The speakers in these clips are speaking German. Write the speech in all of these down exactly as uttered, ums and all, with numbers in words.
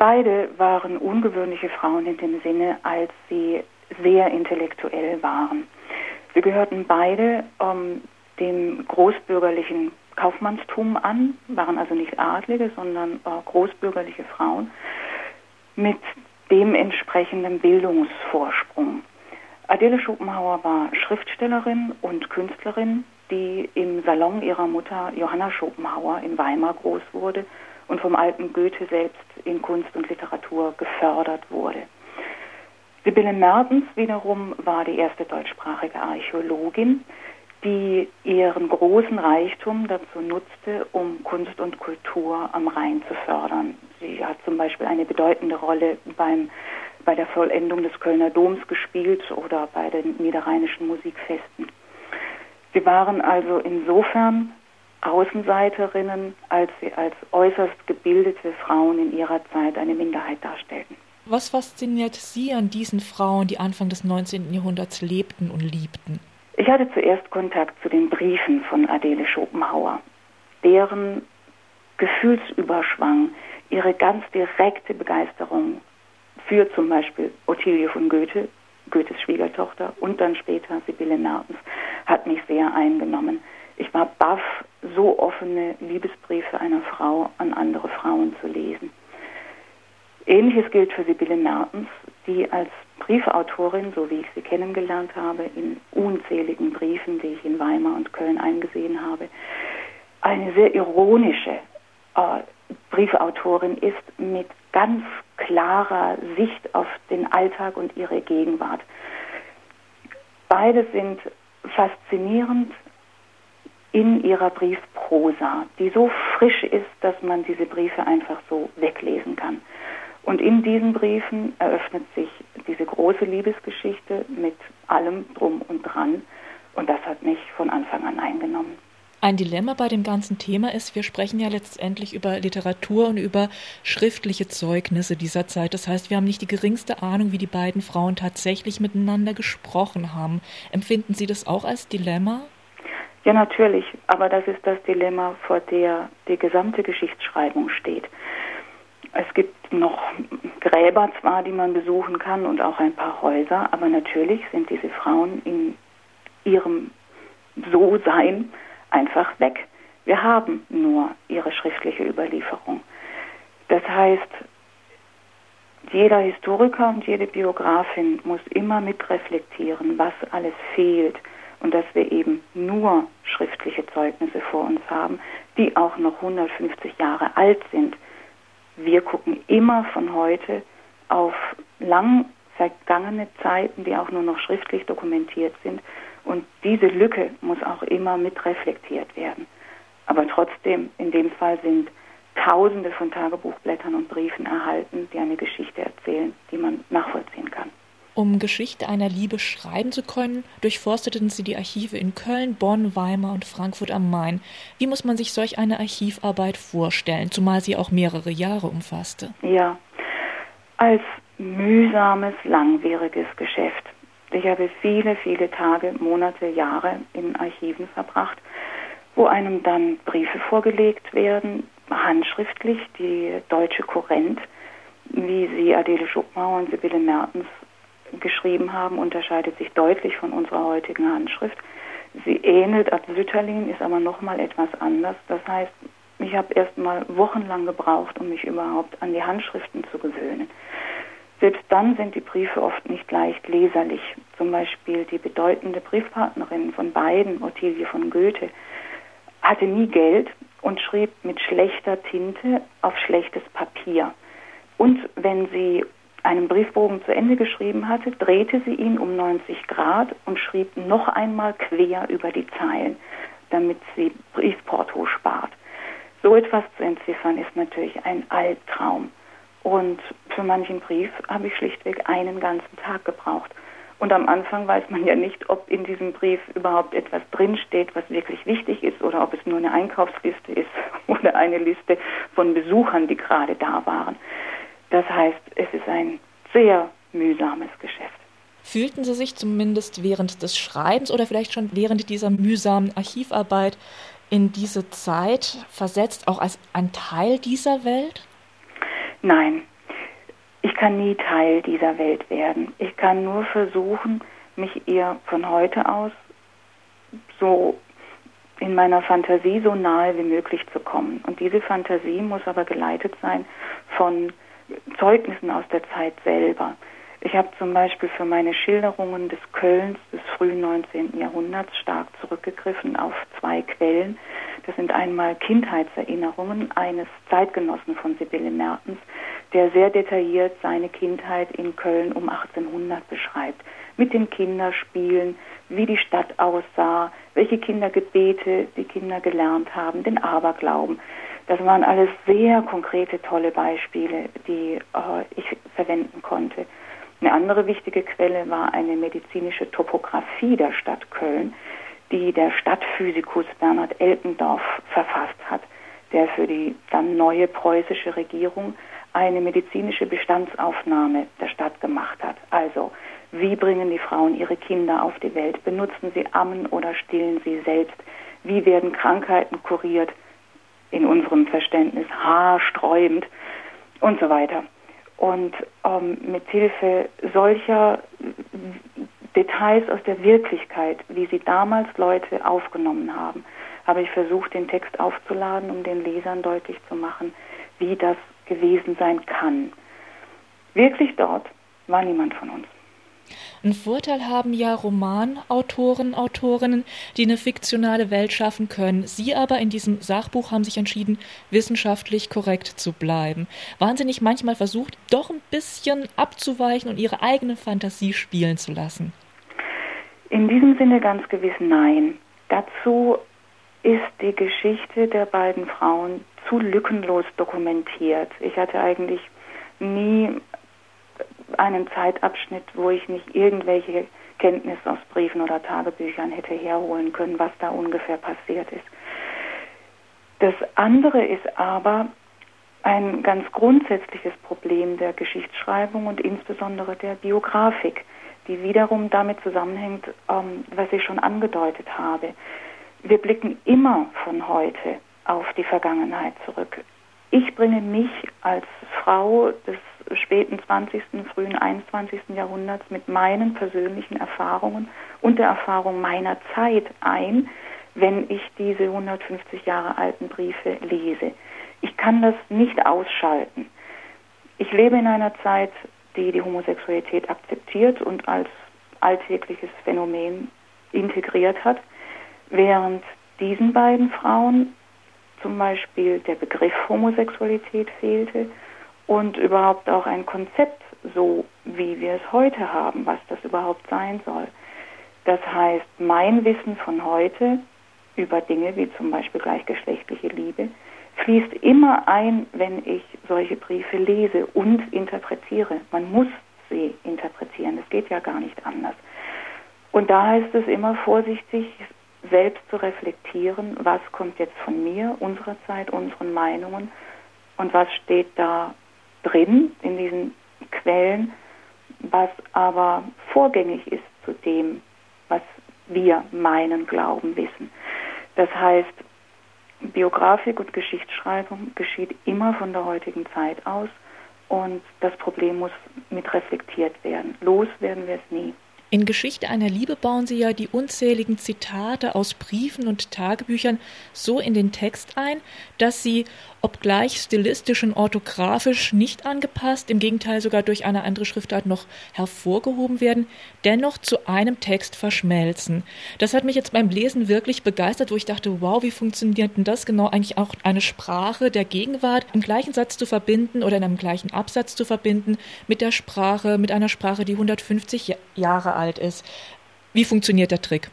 Beide waren ungewöhnliche Frauen in dem Sinne, als sie sehr intellektuell waren. Sie gehörten beide ähm, dem großbürgerlichen Kaufmannstum an, waren also nicht Adlige, sondern äh, großbürgerliche Frauen mit dementsprechenden Bildungsvorsprung. Adele Schopenhauer war Schriftstellerin und Künstlerin, die im Salon ihrer Mutter Johanna Schopenhauer in Weimar groß wurde und vom alten Goethe selbst in Kunst und Literatur gefördert wurde. Sibylle Mertens wiederum war die erste deutschsprachige Archäologin, die ihren großen Reichtum dazu nutzte, um Kunst und Kultur am Rhein zu fördern. Sie hat zum Beispiel eine bedeutende Rolle beim, bei der Vollendung des Kölner Doms gespielt oder bei den niederrheinischen Musikfesten. Sie waren also insofern Außenseiterinnen, als sie als äußerst gebildete Frauen in ihrer Zeit eine Minderheit darstellten. Was fasziniert Sie an diesen Frauen, die Anfang des neunzehnten Jahrhunderts lebten und liebten? Ich hatte zuerst Kontakt zu den Briefen von Adele Schopenhauer, deren Gefühlsüberschwang, ihre ganz direkte Begeisterung für zum Beispiel Ottilie von Goethe, Goethes Schwiegertochter, und dann später Sibylle Mertens, hat mich sehr eingenommen. Ich war baff, so offene Liebesbriefe einer Frau an andere Frauen zu lesen. Ähnliches gilt für Sibylle Mertens, die als Briefautorin, so wie ich sie kennengelernt habe, in unzähligen Briefen, die ich in Weimar und Köln eingesehen habe, eine sehr ironische äh, Briefautorin ist mit ganz klarer Sicht auf den Alltag und ihre Gegenwart. Beide sind faszinierend in ihrer Briefprosa, die so frisch ist, dass man diese Briefe einfach so weglesen kann. Und in diesen Briefen eröffnet sich diese große Liebesgeschichte mit allem drum und dran. Und das hat mich von Anfang an eingenommen. Ein Dilemma bei dem ganzen Thema ist, wir sprechen ja letztendlich über Literatur und über schriftliche Zeugnisse dieser Zeit. Das heißt, wir haben nicht die geringste Ahnung, wie die beiden Frauen tatsächlich miteinander gesprochen haben. Empfinden Sie das auch als Dilemma? Ja, natürlich. Aber das ist das Dilemma, vor der die gesamte Geschichtsschreibung steht. Es gibt noch Gräber zwar, die man besuchen kann, und auch ein paar Häuser, aber natürlich sind diese Frauen in ihrem So-Sein einfach weg. Wir haben nur ihre schriftliche Überlieferung. Das heißt, jeder Historiker und jede Biografin muss immer mitreflektieren, was alles fehlt, und dass wir eben nur schriftliche Zeugnisse vor uns haben, die auch noch hundertfünfzig Jahre alt sind. Wir gucken immer von heute auf lang vergangene Zeiten, die auch nur noch schriftlich dokumentiert sind. Und diese Lücke muss auch immer mit reflektiert werden. Aber trotzdem, in dem Fall sind Tausende von Tagebuchblättern und Briefen erhalten, die eine Geschichte erzählen, die man nachvollziehen kann. Um Geschichte einer Liebe schreiben zu können, durchforsteten Sie die Archive in Köln, Bonn, Weimar und Frankfurt am Main. Wie muss man sich solch eine Archivarbeit vorstellen, zumal sie auch mehrere Jahre umfasste? Ja, als mühsames, langwieriges Geschäft. Ich habe viele, viele Tage, Monate, Jahre in Archiven verbracht, wo einem dann Briefe vorgelegt werden, handschriftlich, die deutsche Kurrent, wie sie Adele Schopenhauer und Sibylle Mertens geschrieben haben, unterscheidet sich deutlich von unserer heutigen Handschrift. Sie ähnelt Ad Sütterlin, ist aber nochmal etwas anders. Das heißt, ich habe erst mal wochenlang gebraucht, um mich überhaupt an die Handschriften zu gewöhnen. Selbst dann sind die Briefe oft nicht leicht leserlich. Zum Beispiel die bedeutende Briefpartnerin von beiden, Ottilie von Goethe, hatte nie Geld und schrieb mit schlechter Tinte auf schlechtes Papier. Und wenn sie einen Briefbogen zu Ende geschrieben hatte, drehte sie ihn um neunzig Grad und schrieb noch einmal quer über die Zeilen, damit sie Briefporto spart. So etwas zu entziffern ist natürlich ein Albtraum. Und für manchen Brief habe ich schlichtweg einen ganzen Tag gebraucht. Und am Anfang weiß man ja nicht, ob in diesem Brief überhaupt etwas drinsteht, was wirklich wichtig ist, oder ob es nur eine Einkaufsliste ist oder eine Liste von Besuchern, die gerade da waren. Das heißt, es ist ein sehr mühsames Geschäft. Fühlten Sie sich zumindest während des Schreibens oder vielleicht schon während dieser mühsamen Archivarbeit in diese Zeit versetzt, auch als ein Teil dieser Welt? Nein. Ich kann nie Teil dieser Welt werden. Ich kann nur versuchen, mich ihr von heute aus so in meiner Fantasie so nahe wie möglich zu kommen. Und diese Fantasie muss aber geleitet sein von Zeugnissen aus der Zeit selber. Ich habe zum Beispiel für meine Schilderungen des Kölns des frühen neunzehnten Jahrhunderts stark zurückgegriffen auf zwei Quellen. Das sind einmal Kindheitserinnerungen eines Zeitgenossen von Sibylle Mertens, der sehr detailliert seine Kindheit in Köln um achtzehnhundert beschreibt. Mit den Kinderspielen, wie die Stadt aussah, welche Kindergebete die Kinder gelernt haben, den Aberglauben. Das waren alles sehr konkrete, tolle Beispiele, die äh, ich verwenden konnte. Eine andere wichtige Quelle war eine medizinische Topographie der Stadt Köln, die der Stadtphysikus Bernhard Elkendorf verfasst hat, der für die dann neue preußische Regierung eine medizinische Bestandsaufnahme der Stadt gemacht hat. Also, wie bringen die Frauen ihre Kinder auf die Welt? Benutzen sie Ammen oder stillen sie selbst? Wie werden Krankheiten kuriert? In unserem Verständnis haarsträubend und so weiter. Und ähm, mit Hilfe solcher Details aus der Wirklichkeit, wie sie damals Leute aufgenommen haben, habe ich versucht, den Text aufzuladen, um den Lesern deutlich zu machen, wie das gewesen sein kann. Wirklich dort war niemand von uns. Einen Vorteil haben ja Romanautoren, Autorinnen, die eine fiktionale Welt schaffen können. Sie aber in diesem Sachbuch haben sich entschieden, wissenschaftlich korrekt zu bleiben. Waren Sie nicht manchmal versucht, doch ein bisschen abzuweichen und Ihre eigene Fantasie spielen zu lassen? In diesem Sinne ganz gewiss nein. Dazu ist die Geschichte der beiden Frauen zu lückenlos dokumentiert. Ich hatte eigentlich nie einen Zeitabschnitt, wo ich nicht irgendwelche Kenntnisse aus Briefen oder Tagebüchern hätte herholen können, was da ungefähr passiert ist. Das andere ist aber ein ganz grundsätzliches Problem der Geschichtsschreibung und insbesondere der Biografik, die wiederum damit zusammenhängt, ähm, was ich schon angedeutet habe. Wir blicken immer von heute auf die Vergangenheit zurück. Ich bringe mich als Frau des späten zwanzigsten, frühen einundzwanzigsten Jahrhunderts mit meinen persönlichen Erfahrungen und der Erfahrung meiner Zeit ein, wenn ich diese hundertfünfzig Jahre alten Briefe lese. Ich kann das nicht ausschalten. Ich lebe in einer Zeit, die die Homosexualität akzeptiert und als alltägliches Phänomen integriert hat, während diesen beiden Frauen zum Beispiel der Begriff Homosexualität fehlte und überhaupt auch ein Konzept, so wie wir es heute haben, was das überhaupt sein soll. Das heißt, mein Wissen von heute über Dinge wie zum Beispiel gleichgeschlechtliche Liebe fließt immer ein, wenn ich solche Briefe lese und interpretiere. Man muss sie interpretieren, das geht ja gar nicht anders. Und da heißt es immer vorsichtig, selbst zu reflektieren, was kommt jetzt von mir, unserer Zeit, unseren Meinungen und was steht da drin in diesen Quellen, was aber vorgängig ist zu dem, was wir meinen, glauben, wissen. Das heißt, Biografik und Geschichtsschreibung geschieht immer von der heutigen Zeit aus und das Problem muss mit reflektiert werden. Los werden wir es nie. In Geschichte einer Liebe bauen Sie ja die unzähligen Zitate aus Briefen und Tagebüchern so in den Text ein, dass sie, obgleich stilistisch und orthografisch nicht angepasst, im Gegenteil sogar durch eine andere Schriftart noch hervorgehoben werden, dennoch zu einem Text verschmelzen. Das hat mich jetzt beim Lesen wirklich begeistert, wo ich dachte, wow, wie funktioniert denn das genau, eigentlich auch eine Sprache der Gegenwart im gleichen Satz zu verbinden oder in einem gleichen Absatz zu verbinden mit der Sprache, mit einer Sprache, die hundertfünfzig Jahre alt ist. Wie funktioniert der Trick?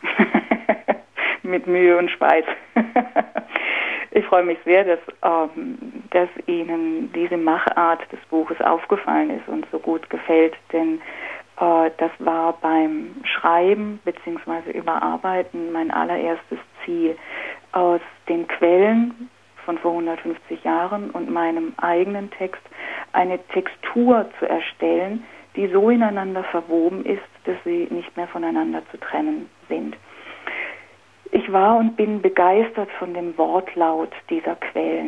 Mit Mühe und Schweiß. Ich freue mich sehr, dass, ähm, dass Ihnen diese Machart des Buches aufgefallen ist und so gut gefällt, denn äh, das war beim Schreiben bzw. Überarbeiten mein allererstes Ziel. Aus den Quellen von vor hundertfünfzig Jahren und meinem eigenen Text eine Textur zu erstellen, die so ineinander verwoben ist, dass sie nicht mehr voneinander zu trennen sind. Ich war und bin begeistert von dem Wortlaut dieser Quellen.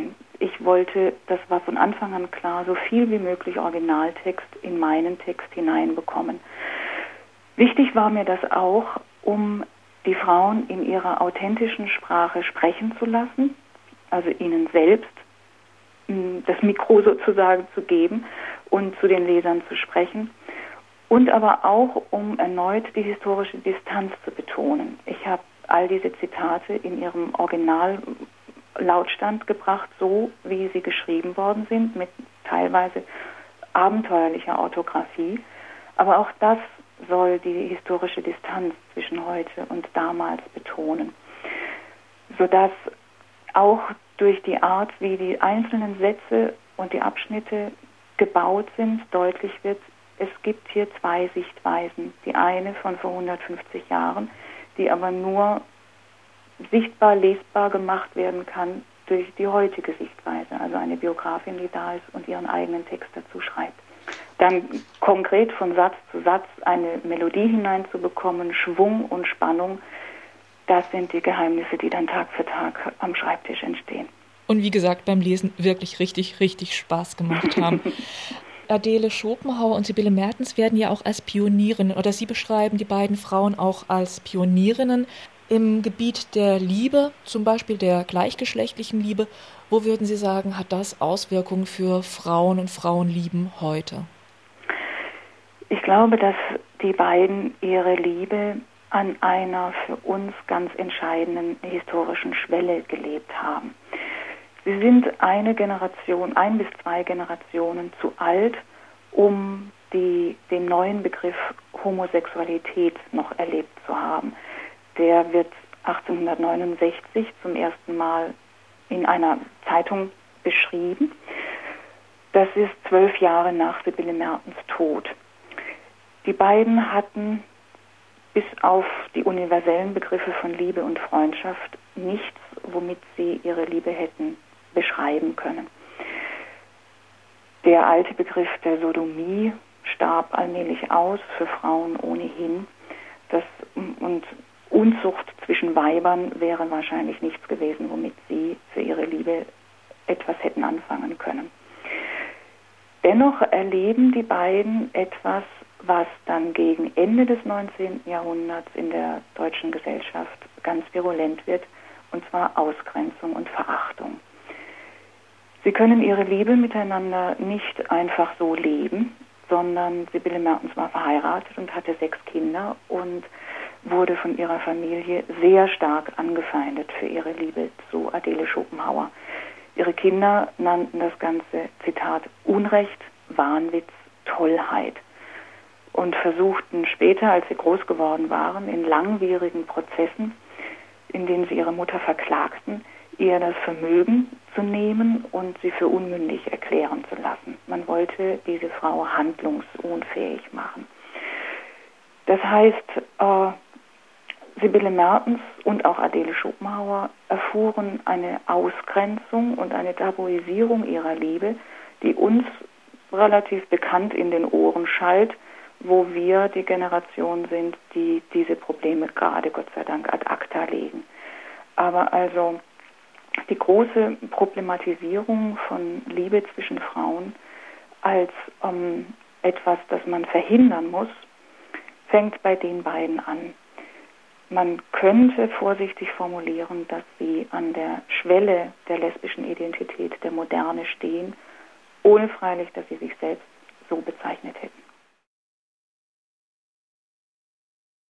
ich wollte, das war von Anfang an klar, so viel wie möglich Originaltext in meinen Text hineinbekommen. Wichtig war mir das auch, um die Frauen in ihrer authentischen Sprache sprechen zu lassen, also ihnen selbst das Mikro sozusagen zu geben und zu den Lesern zu sprechen. Und aber auch, um erneut die historische Distanz zu betonen. Ich habe all diese Zitate in ihrem Originallautstand gebracht, so wie sie geschrieben worden sind, mit teilweise abenteuerlicher Orthographie. Aber auch das soll die historische Distanz zwischen heute und damals betonen, sodass auch durch die Art, wie die einzelnen Sätze und die Abschnitte gebaut sind, deutlich wird, es gibt hier zwei Sichtweisen. Die eine von vor hundertfünfzig Jahren, die aber nur sichtbar, lesbar gemacht werden kann durch die heutige Sichtweise, also eine Biografin, die da ist und ihren eigenen Text dazu schreibt. Dann konkret von Satz zu Satz eine Melodie hineinzubekommen, Schwung und Spannung, das sind die Geheimnisse, die dann Tag für Tag am Schreibtisch entstehen. Und wie gesagt, beim Lesen wirklich richtig, richtig Spaß gemacht haben. Adele Schopenhauer und Sibylle Mertens werden ja auch als Pionierinnen, oder Sie beschreiben die beiden Frauen auch als Pionierinnen im Gebiet der Liebe, zum Beispiel der gleichgeschlechtlichen Liebe. Wo würden Sie sagen, hat das Auswirkungen für Frauen und Frauenlieben heute? Ich glaube, dass die beiden ihre Liebe an einer für uns ganz entscheidenden historischen Schwelle gelebt haben. Sie sind eine Generation, ein bis zwei Generationen zu alt, um die, den neuen Begriff Homosexualität noch erlebt zu haben. Der wird achtzehnhundertneunundsechzig zum ersten Mal in einer Zeitung beschrieben. Das ist zwölf Jahre nach Sibylle Mertens Tod. Die beiden hatten bis auf die universellen Begriffe von Liebe und Freundschaft nichts, womit sie ihre Liebe hätten beschreiben können. Der alte Begriff der Sodomie starb allmählich aus, für Frauen ohnehin. Das, und Unzucht zwischen Weibern wäre wahrscheinlich nichts gewesen, womit sie für ihre Liebe etwas hätten anfangen können. Dennoch erleben die beiden etwas, was dann gegen Ende des neunzehnten Jahrhunderts in der deutschen Gesellschaft ganz virulent wird, und zwar Ausgrenzung und Verachtung. Sie können ihre Liebe miteinander nicht einfach so leben, sondern Sibylle Mertens war verheiratet und hatte sechs Kinder und wurde von ihrer Familie sehr stark angefeindet für ihre Liebe zu Adele Schopenhauer. Ihre Kinder nannten das Ganze, Zitat, Unrecht, Wahnwitz, Tollheit und versuchten später, als sie groß geworden waren, in langwierigen Prozessen, in denen sie ihre Mutter verklagten, ihr das Vermögen zu nehmen und sie für unmündig erklären zu lassen. Man wollte diese Frau handlungsunfähig machen. Das heißt, äh, Sibylle Mertens und auch Adele Schopenhauer erfuhren eine Ausgrenzung und eine Tabuisierung ihrer Liebe, die uns relativ bekannt in den Ohren schallt, wo wir die Generation sind, die diese Probleme gerade Gott sei Dank ad acta legen. Aber also die große Problematisierung von Liebe zwischen Frauen als ähm, etwas, das man verhindern muss, fängt bei den beiden an. Man könnte vorsichtig formulieren, dass sie an der Schwelle der lesbischen Identität der Moderne stehen, ohne freilich, dass sie sich selbst so bezeichnet hätten.